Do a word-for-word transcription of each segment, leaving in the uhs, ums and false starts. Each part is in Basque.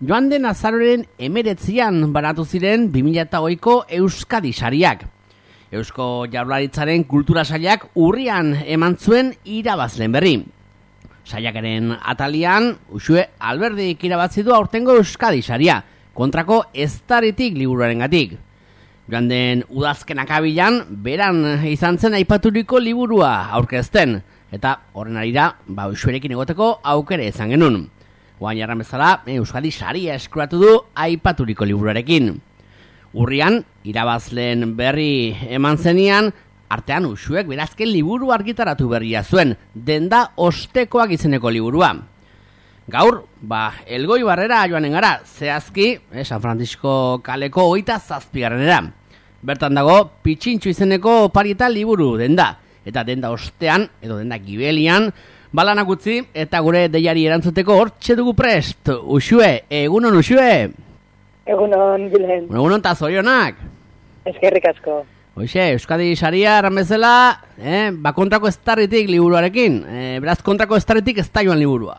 Joan den azaroren emeretzian banatu ziren bi mila hogeiko Euskadi sariak. Eusko Jaurlaritzaren kultura sailak urrian eman zuen irabazleen berri. Saiakaren atalian, Uxue Alberdik irabazi du aurtengo Euskadi saria, kontrako Eztarritik liburuarengatik. Joan den udazken akabilan, beran izan zen aipaturiko liburua aurkezten, eta horren arira, ba, Uxuerekin egoteko aukere izan genuen. Oain jarran bezala, Euskadi saria eskuratu du aipaturiko liburuarekin. Urrian, irabazleen berri eman zenian, artean Uxuek berazken liburu argitaratu berria zuen, Denda Ostekoak izeneko liburua. Gaur, ba, Elgoi Barrera joanen gara, zehazki, eh, San Francisco kaleko hogeita zazpigarrenera. Bertan dago, Pitxintxo izeneko parietal liburu denda, eta denda ostean, edo denda gibelian, balanak utzi, eta gure deiari erantzuteko hortxe dugu prest. Uxue, egunon Uxue? Egunon, Bilen. Egunon eta zorionak. Eskerrik asko. Hoxe, Euskadi saria erran bezala, eh, ba kontrako Eztarritik liburuarekin. Eh, beraz, kontrako Eztarritik ez da joan liburua.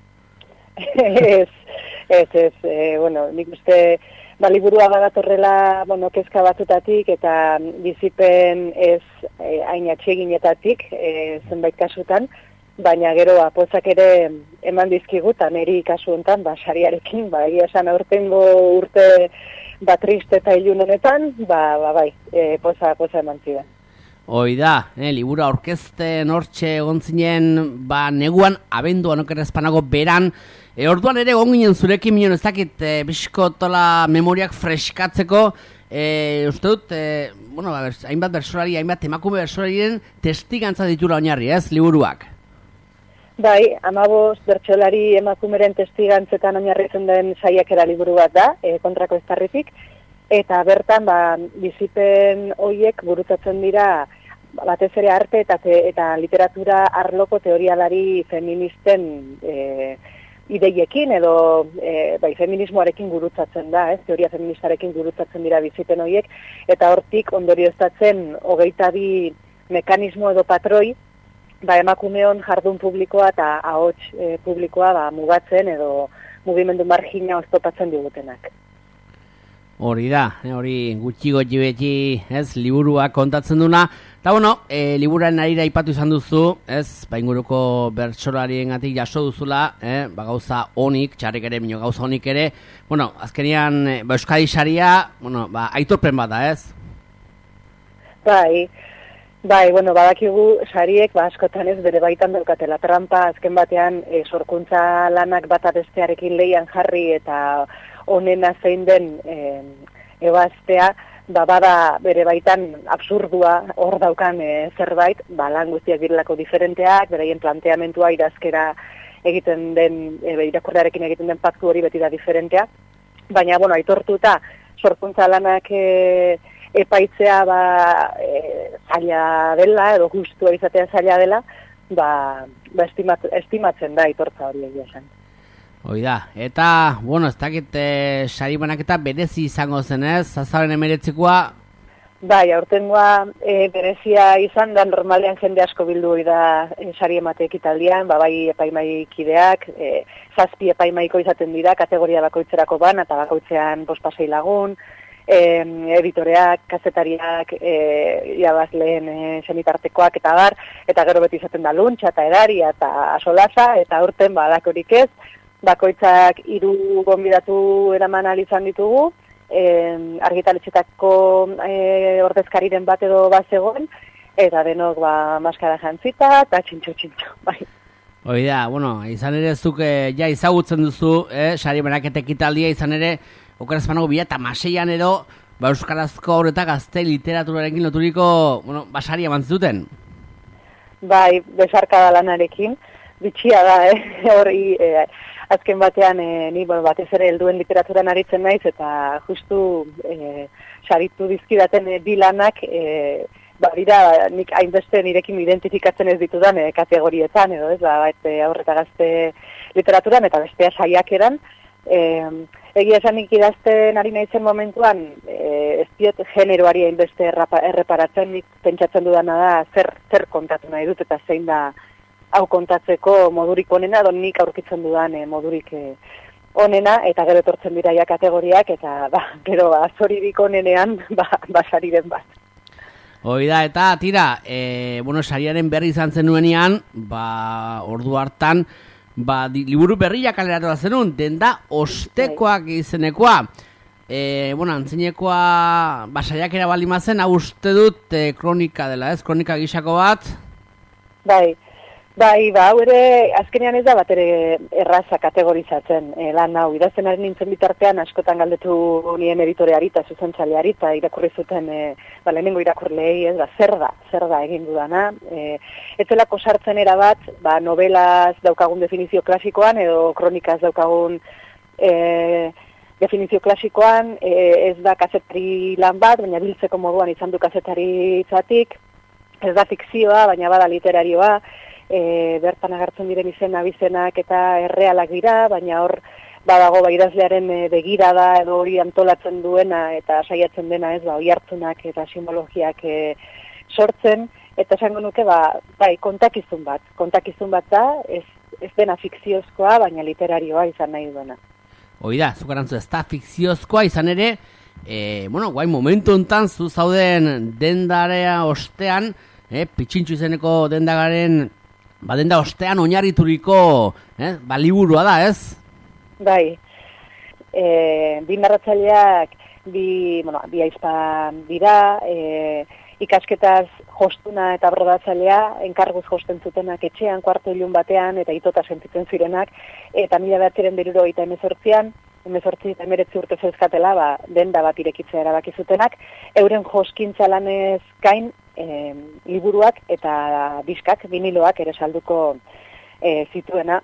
ez, ez, ez, eh, bueno, nik uste, ba, liburua badatorrela, bueno, kezka batutatik, eta bizipen ez eh, hain atseginetatik, eh, zenbait kasutan, baina gero apozak ere eman dizkigutan, niri kasu honetan, ba, sariarekin, ba, egia esan aurtengo urte ba, triste eta ilun honetan, ba, ba, bai, e, poza, poza eman zidan. Hoi da, eh, libura orkesten hortxe egon zinen, ba, neguan, abenduan okerrezpanago beran, e, orduan ere egon ginen zurekin minon ez dakit, e, biskotola memoriak freskatzeko, e, uste dut, e, bueno, ba, hainbat bersolari, hainbat emakume bersolarien testigantza ditura oinarri, ez, liburuak? Bai, amabost bertsolari emakumeren testigantzetan oinarritzen den saiakera liburu bat da, e, kontrako Eztarritik, eta bertan ba, bizipen hoiek burutatzen dira batez ere arte eta, te, eta literatura arloko teorialari feministen e, ideiekin edo e, bai, feminismoarekin gurutzatzen da, ez, teoria feministarekin gurutzatzen dira bizipen hoiek, eta hortik ondorioztatzen hogeita bi mekanismo edo patroi, ba, emakumeon jardun publikoa eta ahots e, publikoa ba, mugatzen edo mugimendu margina oztopatzen digutenak. Hori da, hori gutxi gotxi beti, ez, liburua kontatzen duna. Eta bueno, e, liburaren arira ipatu izan duzu, ez, ba, inguruko bertsolariengatik jaso duzula, eh, ba, gauza honik, txarrik ere, mino gauza honik ere. Bueno, azkenian, ba, Euskadi saria, bueno, ba, aitorpen bat da, ez? Bai, Bai, bueno, badakigu sariek ba, askotan ez bere baitan daukatela trampa, azken batean e, sorkuntza lanak bata bestearekin leian jarri eta onena zein den e, ebaztea, ba, bada bere baitan absurdua hor daukan e, zerbait, ba, lan guztiak direlako diferenteak, beraien planteamentua idazkera egiten den, e, irakurlearekin egiten den paktu hori beti da diferentea, baina, bueno, aitortuta sorkuntza lanak e, epaitzea ba, e, zaila dela, edo gustua izatea zaila dela, ba, ba estimat, estimatzen da aitortza hori egia esan. Hoi da, eta, bueno, ez dakit e, sari banaketa berezi izango zenez, azaroren emeretzikoa? Bai, aurtengoa e, berezia izan da, normalean jende asko bildu hori da e, sari emate ekitaldian, ba, bai epaimaikideak, e, zazpi epaimaiko izaten dira, kategoria bakoitzerako ban, eta bakoitzean bospasei lagun, E, editoreak, kazetariak, e, irabazleen e, senitartekoak eta bar, eta gero beti izaten da luntxa eta edaria eta asolaza, eta aurten badakorik ez, bakoitzak hiru gonbidatu eraman ahal izan ditugu, e, argitaletxetako e, ordezkariren bat edo bat zegoen, eta denok ba, maskara jantzita eta txintxo-txintxo, bai. Hoi da, bueno, izan ere zuk e, ja izagutzen duzu, eh, sari banaketek ekitaldia izan ere, okerazpanago bila eta maseian edo, ba, euskarazko horretak gazte literaturarekin loturiko, bueno, basari eman zuten. Bai, besarkada lanarekin, bitxia da, eh, hori, eh, azken batean, eh, ni, bueno, batez ere helduen literaturan aritzen naiz, eta justu eh, saritu dizkidaten eh, bi lanak, eh, ba, dira, nik hainbeste nirekin identifikatzen ez ditudan eh, kategorietan, edo ez, ba, eta aurreta gazte literaturan, eta bestea saiakeran, Eh, egia esanik idazten ari naizen momentuan, eh, ez diot generoari hainbeste erreparatzen, nik pentsatzen dudana da zer, zer kontatu nahi dut eta zein da hau kontatzeko modurik onena, edo nik aurkitzen dudan eh, modurik eh, onena, eta gero etortzen dira ja kategoriak, eta ba, gero azoririk onenean ba, ba sariren bat. Hoi da, eta tira, e, bueno, sariaren berri izan zenuenean, ba, ordu hartan, ba, di, liburu berriak kaleratu da zenun, denda ostekoak izenekoa. E, bueno, antzinekoa, ba, saiakera bali mazen, hau uste dut e, kronika dela, ez? Kronika gixako bat? Bai, bai, ba, hau ere, azkenean ez da bat ere erraza kategorizatzen e, lan hau. Idaztenaren nintzen bitartean, askotan galdetu nien editoreari eta zuzentzaileari eta irakurri zuten, e, ba, lehenengo irakurleei, ez da, zer da, zer da egin dudana. E, etzelako sartzen erabat, ba, novelaz daukagun definizio klasikoan, edo kronikaz daukagun e, definizio klasikoan, e, ez da kazetari lan bat, baina biltzeko moduan izan du kazetari itzatik, ez da fikzioa, baina bada literarioa, e, bertan agertzen diren izena bizenak eta errealak dira, baina hor badago ba, idazlearen e, begirada edo hori antolatzen duena eta saiatzen dena ez ba, oihartzunak eta simbologiak e, sortzen, eta esango nuke ba, bai, kontakizun bat, kontakizun bat da, ez, ez dena fikziozkoa, baina literarioa izan nahi duena. Hoi da, zukarantzu ez da fikziozkoa izan ere, e, bueno, guai momentu hontan zu zauden dendarea ostean, e, pitxintxu izeneko dendagaren, ba denda ostean oinarrituriko, eh, ba liburua da, ez? Bai, e, bi narratzaileak, bi, bueno, bi aizpa dira, e, ikasketaz jostuna eta brodatzailea, enkarguz josten zutenak etxean, kuarto ilun batean, eta itota sentitzen zirenak, eta mila behatziren beruro eta emezortzian, emezortzi eta emeretzi urte zezkatela, ba, denda bat irekitzea erabaki zutenak, euren joskintza lanez gain, e, liburuak eta diskak, viniloak ere salduko e, zituena.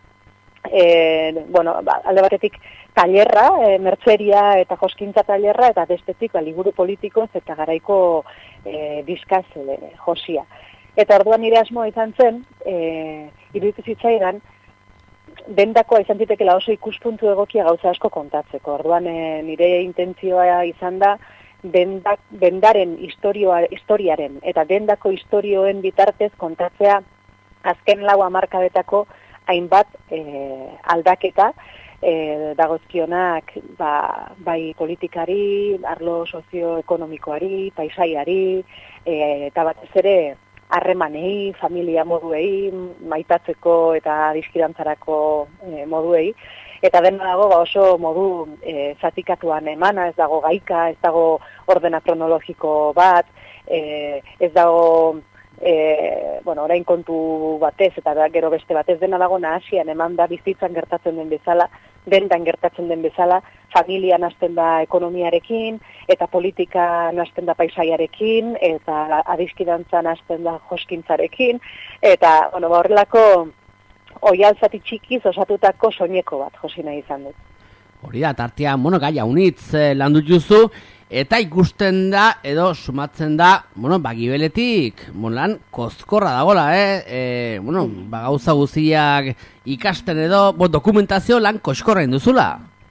E, bueno, ba, alde batetik tailerra, e, mertzeria eta joskintza tailerra, eta bestetik ba, liburu politikoz eta garaiko e, diskaz e, josia. Eta orduan nire asmoa izan zen, e, iruditu zitzaidan, dendakoa izan ditekela oso ikuspuntu egokia gauza asko kontatzeko. Orduan e, nire intentzioa izan da, dendak, dendaren historioa, historiaren eta dendako historioen bitartez kontatzea azken lau hamarkadetako hainbat e, aldaketa e, dagozkionak ba, bai politikari, arlo sozioekonomikoari, paisaiari, e, eta batez ere harremanei, familia moduei, maitatzeko eta dizkidantzarako e, moduei. Eta dena dago ba, oso modu e, zatikatuan emana, ez dago gaika, ez dago ordena kronologiko bat, e, ez dago E, bueno, orain kontu batez eta da, gero beste batez dena dago nahasian eman da bizitzan gertatzen den bezala, dendan gertatzen den bezala, familian hasten da ekonomiarekin, eta politika hasten da paisaiarekin, eta adiskidantzan hasten da joskintzarekin, eta bueno, ba, horrelako oihaltzati txikiz osatutako soineko bat josi nahi izan dut. Hori da, tartean, bueno, gaia unitz eh, landu juzu, eta ikusten da, edo sumatzen da, bueno, ba, gibeletik, bon, lan, kozkorra dagola, eh? E, bueno, ba, gauza guztiak ikasten edo, bo, dokumentazio lan koskorra induzula.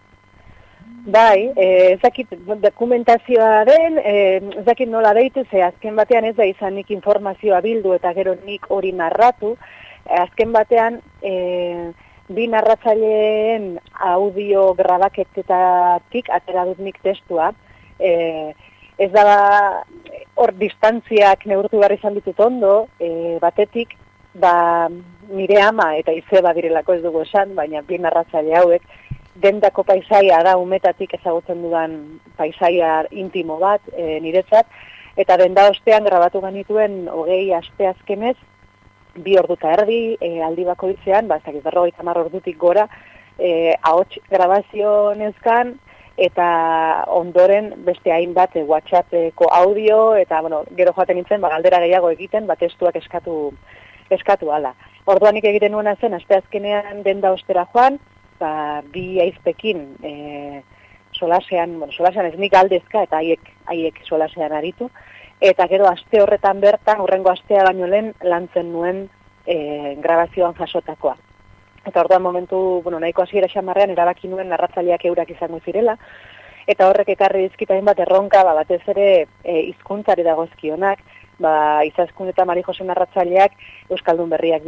Bai, eh, ezakit dokumentazioa den, eh, ezakit nola deitu, ze azken batean ez da izanik informazioa bildu eta gero nik hori narratu, azken batean, eh, bi narratzaileen audio grabaketetatik atera dut nik testua, e, ez da hor distantziak neurtu behar izan ditut ondo, e, batetik, ba, nire ama eta izeba direlako ez dugu esan, baina bi narratzaile hauek, dendako paisaia da umetatik ezagutzen dudan paisaia intimo bat e, niretzat, eta denda ostean grabatu ganituen hogei aste azkenez, bi orduta erdi, e, aldi bakoitzean, ba, ez dakit berrogeita hamar ordutik gora, e, ahots grabazio nezkan, eta ondoren beste hainbat e, WhatsAppeko audio, eta bueno, gero joaten nintzen, ba, galdera gehiago egiten, ba, testuak eskatu, eskatu ala. Orduanik egiten nuena zen, asteazkenean denda ostera joan, ba, bi aizpekin e, solasean, bueno, solasean ez nik aldezka, eta haiek, haiek solasean aritu, eta gero aste horretan bertan, hurrengo astea baino lehen, lantzen nuen e, grabazioan jasotakoa. Eta orduan momentu, bueno, nahiko hasiera xamarrean erabaki nuen narratzaileak eurak izango zirela, eta horrek ekarri dizkitain bat erronka, ba, batez ere e, hizkuntzari dagozkionak, ba, Izaskun eta Mari Jose narratzaileak euskaldun berriak dira,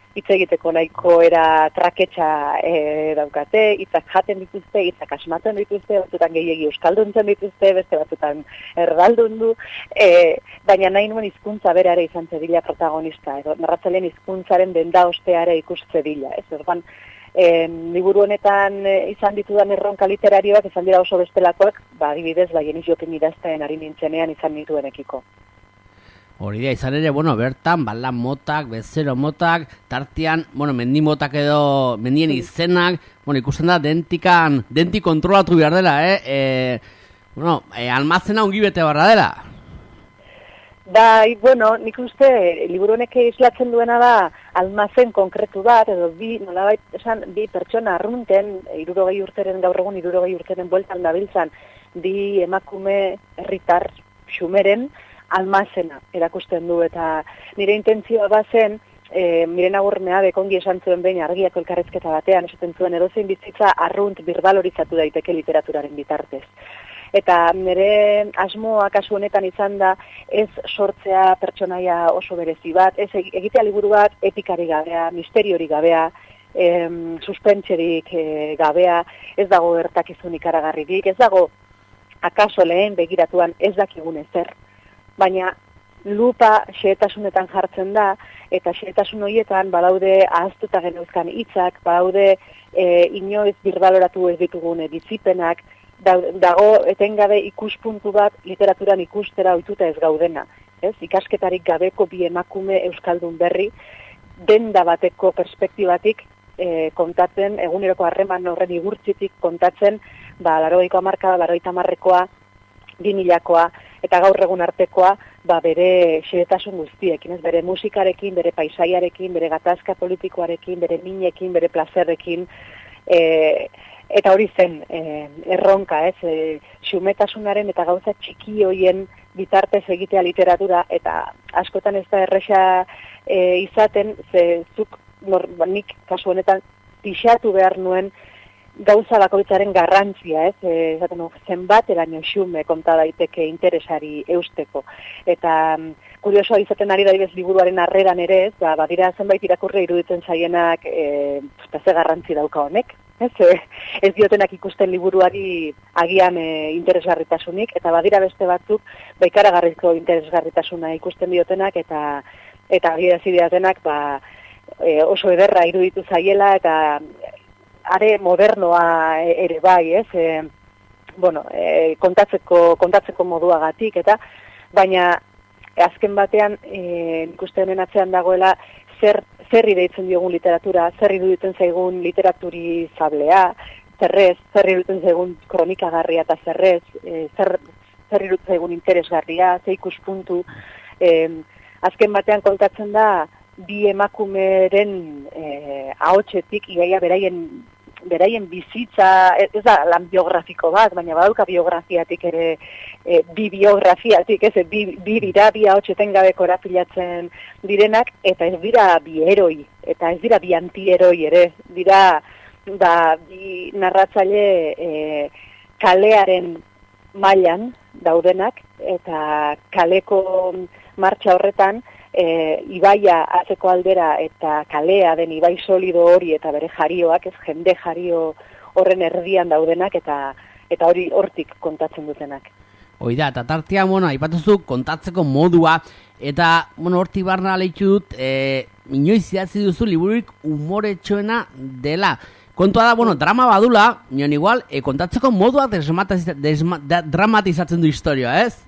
hitz egiteko nahiko era traketsa e, daukate, hitzak jaten dituzte, hitzak asmatzen dituzte, batzutan gehiegi euskalduntzen dituzte, beste batzutan erdaldundu, e, baina nahi nuen hizkuntza bera ere izan zedila protagonista, edo narratzaileen hizkuntzaren denda osteare ikus zedila, ez orduan, e, liburu honetan e, izan ditudan erronka literarioak izan dira oso bestelakoak, ba, adibidez, ba, Jeniz Jokin idazten ari nintzenean izan nituenekiko. Hori da, izan ere, bueno, bertan, balan motak, bezero motak, tartean, bueno, mendi motak edo, mendien izenak, bueno, ikusten da, dentikan, denti kontrolatu behar dela, eh? E, bueno, e, almazena ongi bete barra dela. Bai, bueno, nik uste, liburu honek islatzen duena da, almazen konkretu bat, edo bi, nolabait, esan, bi pertsona arrunten, hirurogei urteren, gaur egun hirurogei urteren bueltan dabiltzan, bi emakume herritar xumeren, almazena erakusten du, eta nire intentzioa bazen, e, Miren Agurmea bekongi esan zuen behin argiako elkarrezketa batean, esaten zuen edozein bizitza arrunt birbalorizatu daiteke literaturaren bitartez. Eta nire asmoa kasu honetan izan da, ez sortzea pertsonaia oso berezi bat, ez egitea liburu bat epikari gabea, misteriori gabea, em, suspentserik e, gabea, ez dago gertakizun ikaragarririk, ez dago akaso lehen begiratuan ez dakigun ezer. Baina lupa xehetasunetan jartzen da, eta xehetasun horietan badaude ahaztuta geneuzkan hitzak, badaude e, inoiz birbaloratu ez ditugun bizipenak, dago etengabe ikuspuntu bat literaturan ikustera ohituta ez gaudena. Ez? Ikasketarik gabeko bi emakume euskaldun berri, denda bateko perspektibatik e, kontatzen, eguneroko harreman horren igurtzitik kontatzen, ba, larogeiko hamarka, larogeita hamarrekoa, bi milakoa, eta gaur egun artekoa, ba, bere xehetasun guztiekin, ez, bere musikarekin, bere paisaiarekin, bere gatazka politikoarekin, bere minekin, bere plazerrekin, e, eta hori zen e, erronka, ez, e, xumetasunaren eta gauza txiki hoien bitartez egitea literatura, eta askotan ez da erresa e, izaten, ze zuk, nor, nik kasu honetan, pixatu behar nuen, gauza bakoitzaren garrantzia, ez, e, esaten, zenbateraino xume konta daiteke interesari eusteko. Eta kuriosoa izaten ari daibez liburuaren harreran ere, ez, ba, badira zenbait irakurre iruditzen zaienak e, ze garrantzi dauka honek, ez, e, ez diotenak ikusten liburuari agian e, interesgarritasunik, eta badira beste batzuk baikaragarrizko interesgarritasuna ikusten diotenak, eta eta adierazi diatenak ba, e, oso ederra iruditu zaiela, eta are modernoa ere bai, ez? E, bueno, e, kontatzeko kontatzeko moduagatik, eta baina azken batean e, ikusten honen atzean dagoela zer zerri deitzen diogun literatura, zer iruditzen zaigun literaturi zablea, zerrez, zer iruditzen zaigun kronikagarria eta zerrez, e, zer zer iruditzen zaigun interesgarria, ze ikuspuntu, e, azken batean kontatzen da bi emakumeren eh, ahotsetik iaia beraien beraien bizitza, ez da lan biografiko bat, baina badauka biografiatik ere, e, bi biografiatik, ez, bi, bi dira, bi ahotseten gabe korapilatzen direnak, eta ez dira bi heroi, eta ez dira bi antieroi ere, dira da, bi narratzaile e, kalearen mailan daudenak, eta kaleko martxa horretan, E, ibaia atzeko aldera eta kalea den ibai solido hori eta bere jarioak, ez jende jario horren erdian daudenak eta eta hori hortik kontatzen dutenak. Hoi da, eta tartean, bueno, aipatuzu kontatzeko modua, eta, bueno, hortik barna leitu dut, e, inoiz idatzi duzu libururik umoretxoena dela. Kontua da, bueno, drama badula, nion igual, e, kontatzeko modua dramatizatzen du historia, ez?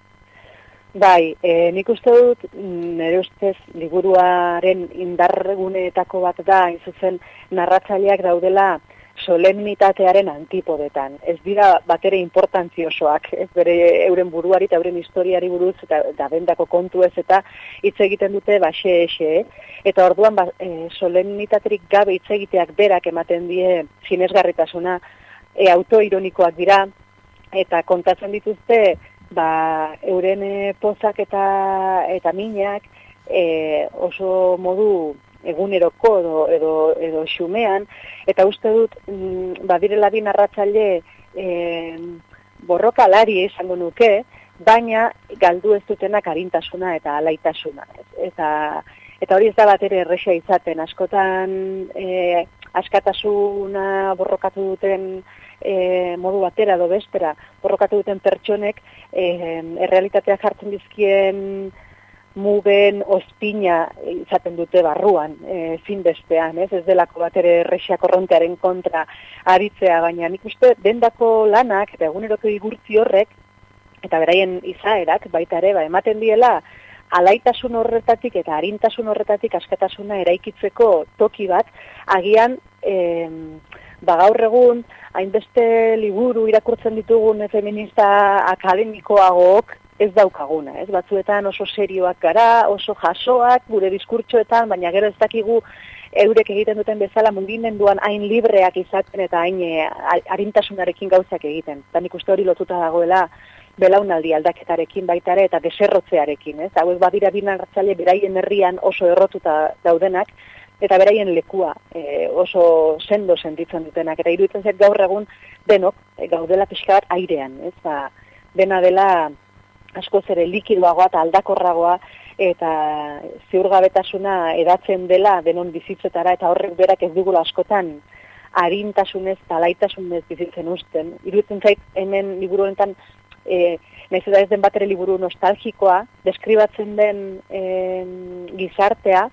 Bai, e, nik uste dut, nire ustez, liburuaren indarguneetako bat da, hain zuzen, narratzaileak daudela solemnitatearen antipodetan. Ez dira batere importantziosoak, ez bere euren buruari eta euren historiari buruz eta da bendako kontu ez eta hitz egiten dute baxe exe, eta orduan ba, e, solemnitaterik gabe hitz egiteak berak ematen die sinesgarritasuna, e, autoironikoak dira, eta kontatzen dituzte ba, euren e, pozak eta, eta minak e, oso modu eguneroko edo, edo, edo xumean, eta uste dut mm, badirela bi narratzaile e, borrokalari esango nuke, baina galdu ez dutenak arintasuna eta alaitasuna. Eta Eta hori ez da bat ere erresa izaten, askotan e, askatasuna borrokatu duten e, modu batera edo bestera, borrokatu duten pertsonek e, errealitatea jartzen dizkien mugen ospina izaten dute barruan, e, zinbestean, ez, ez delako bat ere erresa korrontearen kontra aritzea, baina nik uste dendako lanak eta eguneroko igurtzi horrek eta beraien izaerak baita ere, ba, ematen diela alaitasun horretatik eta arintasun horretatik askatasuna eraikitzeko toki bat, agian e, ba, gaur egun hainbeste liburu irakurtzen ditugun feminista akademikoagook ez daukaguna, ez? Batzuetan oso serioak gara, oso jasoak gure diskurtsoetan, baina gero ez dakigu eurek egiten duten bezala mugimenduan hain libreak izaten eta hain e, arintasunarekin gauzak egiten. Eta nik uste hori lotuta dagoela belaunaldi aldaketarekin baita ere eta deserrotzearekin, ez? Hauek badira bi narratzaile beraien herrian oso errotuta daudenak eta beraien lekua e, oso sendo sentitzen dutenak. Eta iruditzen zait gaur egun denok e, gaudela pixka bat airean, ez? Ba, dena dela askoz ere likidoagoa eta aldakorragoa eta ziurgabetasuna edatzen dela denon bizitzetara eta horrek berak ez digula askotan arintasunez eta laitasunez bizitzen uzten. Iruditzen zait hemen liburu honetan e, nahiz eta ez den bat ere liburu nostalgikoa, deskribatzen den e, gizartea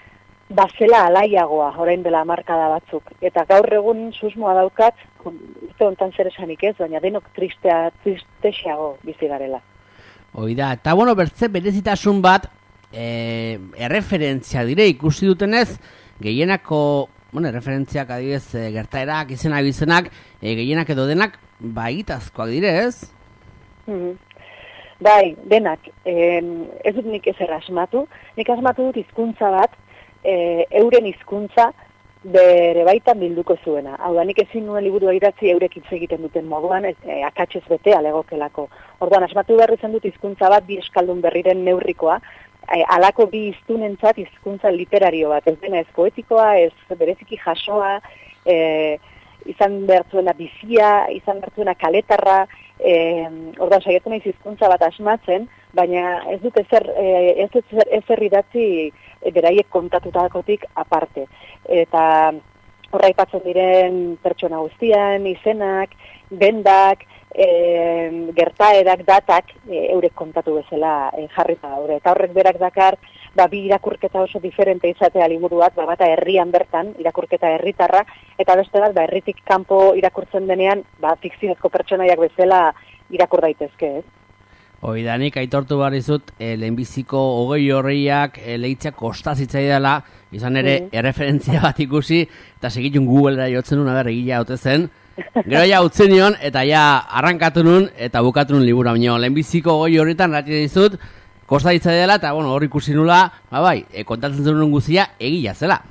bazela alaiagoa orain dela hamarkada batzuk. Eta gaur egun susmoa daukat, uste honetan zer esanik ez, baina denok tristea, tristexeago bizi garela. Oida, eta bueno, bertze berezitasun bat e, erreferentzia dire ikusi dutenez, gehienako, bueno, erreferentziak adibidez e, gertaerak, izenak, izenak, e, gehienak edo denak, ba, egitazkoak dire, ez? Mm-hmm. Bai, denak, e, ez dut nik ezer asmatu, nik asmatu dut hizkuntza bat, e, euren hizkuntza bere baitan bilduko zuena. Hau da, nik ezin nuen liburu idatzi eurek hitz egiten duten moduan, e, akatsez betea legokelako. Orduan, asmatu behar izan dut hizkuntza bat bi eskaldun berriren neurrikoa, e, alako bi hiztunentzat hizkuntza literario bat, ez dena ez poetikoa, ez bereziki jasoa, e, izan behar zuena bizia, izan behar zuena kaletarra, e, orduan, saiatu naiz hizkuntza bat asmatzen, baina ez dut ezer, e, ez dut ezer, ezer idatzi e, beraiek kontatutakotik aparte. Eta horra aipatzen diren pertsona guztian, izenak, bendak, e, gertaerak, datak, e, eurek kontatu bezala e, jarrita daude. Eta horrek berak dakar, ba, bi irakurketa oso diferente izatea liburuak, ba, bata herrian bertan, irakurketa herritarra, eta beste bat, ba, herritik kanpo irakurtzen denean, ba, fikziozko pertsonaiak bezala irakur daitezke, ez? Oidanik aitortu behar izut, e, lehenbiziko hogei horreiak e, lehitzak kostazitza dela, izan ere mm. erreferentzia bat ikusi, eta segitun Googlera jotzen nuen, aber, egila haute zen. Gero ja utzen nion, eta ja arrankatu nun, eta bukatu nun libura. Baina lehenbiziko hogei horretan rati dizut, kostazitza dela, eta bueno, hor ikusi nula, ba, bai, e, kontatzen zen nuen guzia egila zela.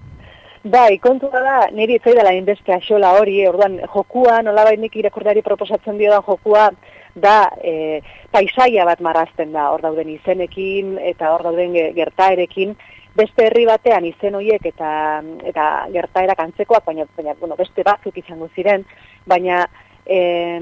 Bai, kontua da, niri etzai dela inbeste axola hori, orduan jokua, nolabait nik irakurtari proposatzen dio da jokua, da e, paisaia bat marrazten da, hor dauden izenekin eta hor dauden gertaerekin, beste herri batean izen horiek eta eta gertaerak antzekoak, baina, baina bueno, beste batzuk izango ziren, baina e,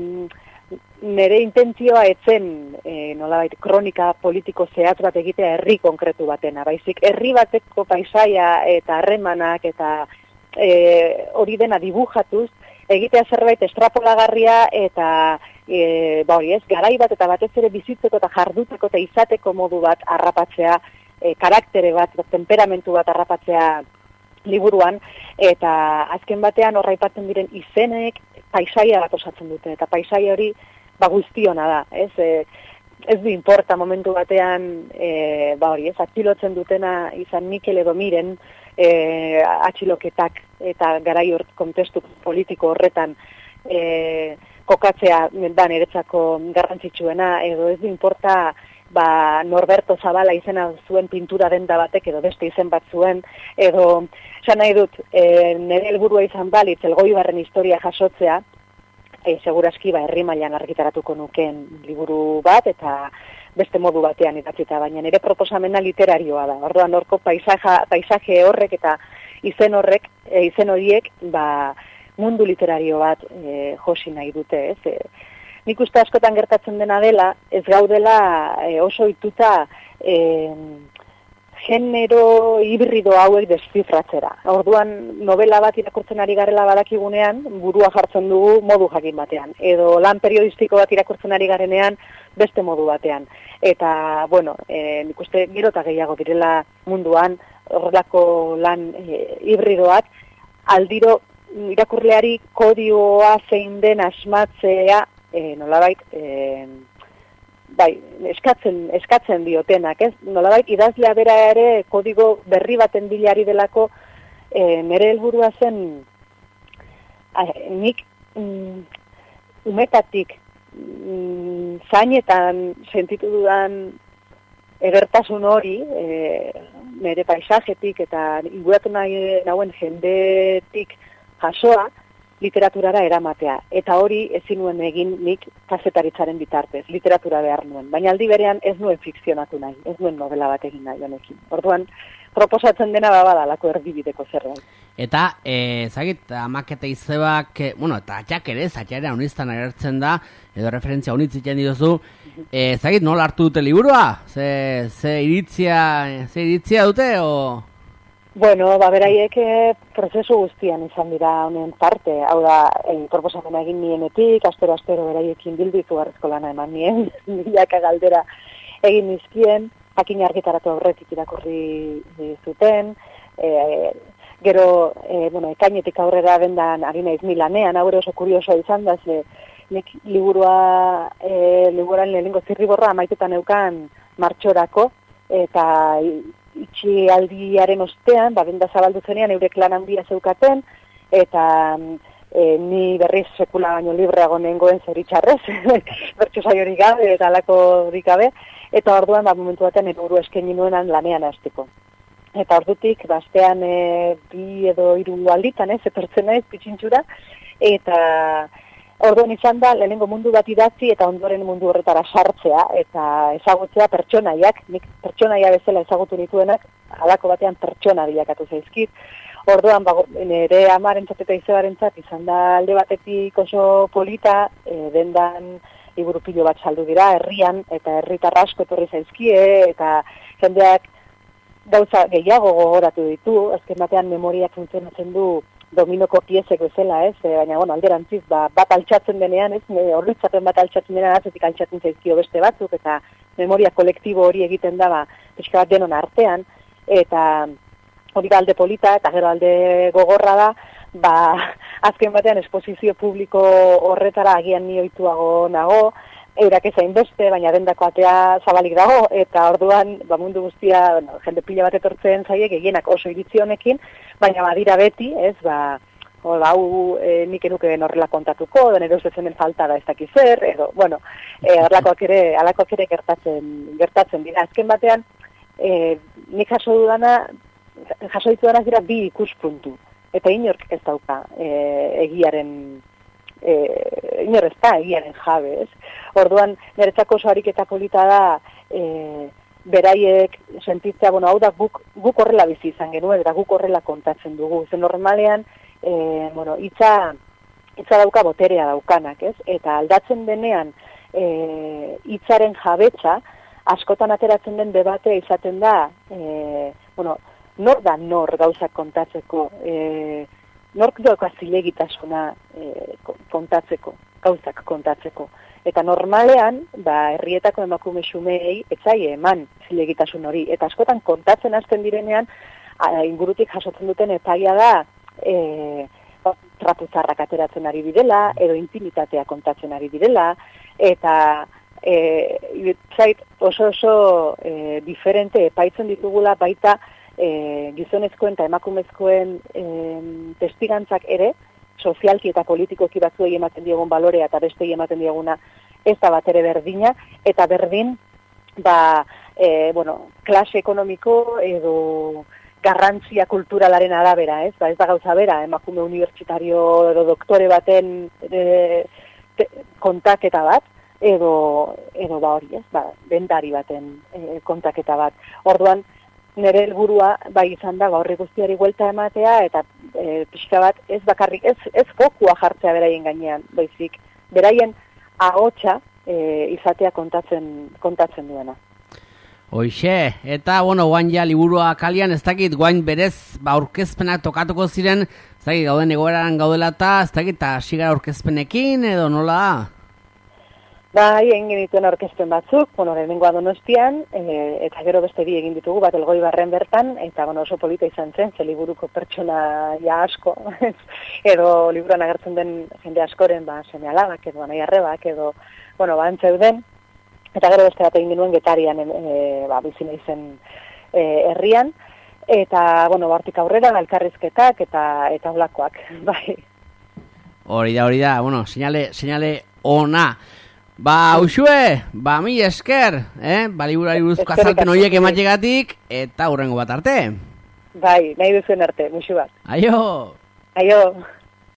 nire intentzioa etzen e, nolabait kronika politiko zehatz bat egitea herri konkretu batena, baizik herri bateko paisaia eta harremanak eta e, hori dena dibujatuz, egitea zerbait estrapolagarria eta e, ba hori ez, garai bat eta batez ere bizitzeko eta jarduteko eta izateko modu bat harrapatzea, e, karaktere bat, temperamentu bat harrapatzea liburuan, eta azken batean horra aipatzen diren izenek paisaia bat osatzen dute, eta paisaia hori ba guztiona da, ez, e, ez du importa momentu batean e, ba hori ez, atxilotzen dutena izan Mikel edo Miren, e, atxiloketak eta garai hor kontestu politiko horretan e, kokatzea da niretzako garrantzitsuena, edo ez du importa ba, Norberto Zabala izena zuen pintura denda batek edo beste izen bat zuen, edo esan nahi dut, e, nire helburua izan balitz Elgoibarren historia jasotzea, e, seguraski ba, herri mailan argitaratuko nukeen liburu bat, eta beste modu batean idatzita, baina nire proposamena literarioa da. Orduan horko paisaja, paisaje horrek eta izen horrek, e, izen horiek, ba, mundu literario bat e, josi nahi dute, ez? E, nik uste askotan gertatzen dena dela, ez gaudela e, oso ituta e, genero hibrido hauek deszifratzera. Orduan novela bat irakurtzen ari garela badakigunean, burua jartzen dugu modu jakin batean. Edo lan periodistiko bat irakurtzen ari garenean, beste modu batean. Eta, bueno, e, nik uste gero eta gehiago direla munduan, horrelako lan e, hibridoak, aldiro irakurleari kodioa zein den asmatzea, e, nolabait, e, bai, eskatzen, eskatzen diotenak, ez? Nolabait, idazlea bera ere kodigo berri baten bilari delako e, nire helburua zen a, nik mm, umetatik mm, zainetan sentitu dudan edertasun hori, e, nire paisajetik eta inguratu nahi nauen jendetik jasoa, literaturara eramatea. Eta hori ezin nuen egin nik kazetaritzaren bitartez, literatura behar nuen. Baina aldi berean ez nuen fikzionatu nahi, ez nuen novela bat egin nahi honekin. Orduan, proposatzen dena babadalako erdibideko zerbait. Eta, e, zagit, amakete izebak, e, bueno, eta atxak ere, zatxarea honiztan agertzen da, edo referentzia honitzitzen dituzu, e, zagit, nola hartu dute liburua? Ze, ze iritzia, ze iritzia dute, o... Bueno, ba, beraiek prozesu guztian izan dira honen parte. Hau da, e, proposamena egin nienetik, astero-astero beraiekin bilditu garrezko lana eman nien, milaka galdera egin nizkien, jakin argitaratu aurretik irakurri zuten, e, gero, e, bueno, ekainetik aurrera bendan ari naiz milanean, hau oso kuriosoa izan da, ze nik liburua, e, liburuan lehenengo zirriborra amaitetan eukan martxorako, eta itxi aldiaren ostean, ba, benda zabaldu zenean, eurek lan handia zeukaten, eta e, ni berriz sekula baino libreago nengoen zeritxarrez, bertso saiorik gabe, eta alako gabe, eta orduan, ba, momentu batean, eburu eskaini nuenan lanean hasteko. Eta ordutik, bastean e, bi edo hiru alditan, ez, etortzen naiz, pitxintxura, eta orduan izan da, lehenengo mundu bat idatzi eta ondoren mundu horretara sartzea eta ezagutzea pertsonaiak, nik pertsonaia bezala ezagutu nituenak, halako batean pertsona bilakatu zaizkit. Orduan, ba, nire amarentzat eta izebarentzat izan da alde batetik oso polita, e, dendan liburu pilo bat saldu dira, herrian, eta herritar asko etorri zaizkie, eta jendeak gauza gehiago gogoratu ditu, azken batean memoriak funtzionatzen du dominoko piezek bezala, ez, e, baina, bueno, alderantziz, ba, bat altxatzen denean, ez, horritzaten bat altxatzen denean, atzetik altxatzen zaizkio beste batzuk, eta memoria kolektibo hori egiten da, ba, pixka bat denon artean, eta hori da alde polita, eta gero alde gogorra da, ba, azken batean esposizio publiko horretara agian ni ohituago nago, eurak ezain beste, baina dendako atea zabalik dago, eta orduan, ba, mundu guztia, bueno, jende pila bat etortzen zaie, gehienak oso iritzi honekin, baina badira beti, ez, ba, hola, hau e, nik enuke horrela kontatuko, den edo zezen falta da ez dakiz zer, edo, bueno, e, horlakoak ere, alakoak ere gertatzen, gertatzen dira. Azken batean, e, nik jaso dudana, jaso ditudanak dira bi ikuspuntu, eta inork ez dauka e, egiaren, e, inor ez da egiaren jabe, ez? Orduan, niretzako oso ariketa polita da, e, beraiek sentitzea, bueno, hau da guk, guk horrela bizi izan genuen, eta guk horrela kontatzen dugu. Zen normalean, e, bueno, hitza, hitza dauka boterea daukanak, ez? Eta aldatzen denean e, hitzaren jabetza, askotan ateratzen den debatea izaten da, e, bueno, nor da nor gauzak kontatzeko, e, nork dauka zilegitasuna e, kontatzeko, gauzak kontatzeko. Eta normalean, ba, herrietako emakume xumei etzaie eman zilegitasun hori. Eta askotan kontatzen hasten direnean, a, ingurutik jasotzen duten epaia da, e, ba, trapuzarrak ateratzen ari direla, edo intimitatea kontatzen ari direla, eta e, zait oso oso e, diferente epaitzen ditugula baita e, gizonezkoen eta emakumezkoen e, testigantzak ere, sozialki eta politikoki batzuei ematen diegun balorea eta bestei ematen dieguna ez da bat ere berdina, eta berdin, ba, e, bueno, klase ekonomiko edo garrantzia kulturalaren arabera, ez? Ba, ez da gauza bera, emakume unibertsitario edo doktore baten e, te, kontaketa bat, edo, edo ba hori, ez? Ba, dendari baten e, kontaketa bat. Orduan, nire helburua bai izan da horri guztiari buelta ematea eta e, pixka bat ez bakarrik, ez, ez fokua jartzea beraien gainean, baizik, beraien ahotsa e, izatea kontatzen, kontatzen duena. Hoixe, eta, bueno, guain ja liburua kalian, ez dakit, guain berez, ba, aurkezpenak tokatuko ziren, ez dakit, gauden egoeran gaudela eta, ez dakit, eta sigara aurkezpenekin, edo nola? Bai, egin genituen aurkezpen batzuk, bueno, lehenengoa Donostian, e, eta gero beste bi egin ditugu, bat Elgoibarren bertan, eta, bueno, oso polita izan zen, ze liburuko pertsona ja asko, edo liburuan agertzen den jende askoren, ba, seme alabak, edo anai arrebak, edo, bueno, ba, antzeuden, eta gero beste bat egin genuen Getarian, e, ba, bizina izen e, herrian, eta, bueno, bartik aurrera, elkarrizketak, eta eta olakoak, bai. Hori da, hori da, bueno, señale, señale ona. Ba, Uxue, ba, mi esker, eh? Ba, liburari buruzko azalpen horiek emategatik, eta hurrengo bat arte. Bai, nahi duzuen arte, musu bat. Aio! Aio!